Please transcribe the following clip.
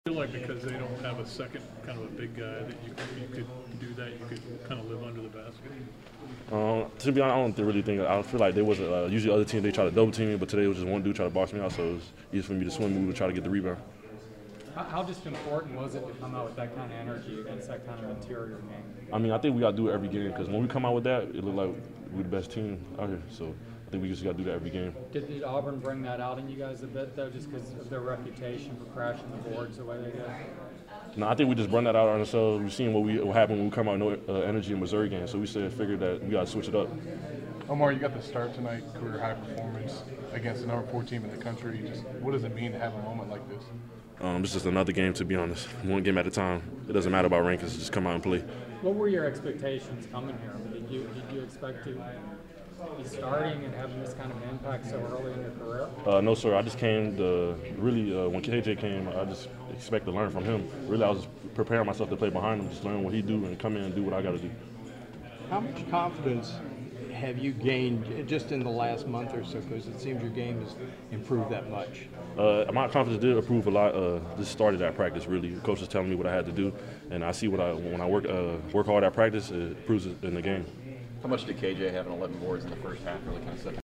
I feel like because they don't have a second kind of a big guy that you could do that, you could kind of live under the basket. To be honest, I don't really think. I feel like there was usually other teams they try to double team me, but today it was just one dude try to box me out, so it was easy for me to swing move and try to get the rebound. How just important was it to come out with that kind of energy against that kind of interior game? I mean, I think we got to do it every game because when we come out with that, it looked like we're the best team out here. So I think we just got to do that every game. Did Auburn bring that out in you guys a bit, though, just because of their reputation for crashing the boards the way they did? No, I think we just brought that out on ourselves. We've seen what happened when we come out no energy in Missouri game, so we figured that we got to switch it up. Omar, you got the start tonight, career high performance against the number 4 team in the country. Just what does it mean to have a moment like this? It's just another game, to be honest. One game at a time. It doesn't matter about rankings. Just come out and play. What were your expectations coming here? I mean, did you expect to be starting and having this kind of impact so early in your career? No, sir. I just came to really, when KJ came, I just expect to learn from him. Really, I was just preparing myself to play behind him, just learn what he do and come in and do what I got to do. How much confidence have you gained just in the last month or so? Because it seems your game has improved that much. My confidence did improve a lot. This started at practice, really. The coach was telling me what I had to do, and I see when I work hard at practice, it proves it in the game. How much did KJ having 11 boards in the first half really kind of set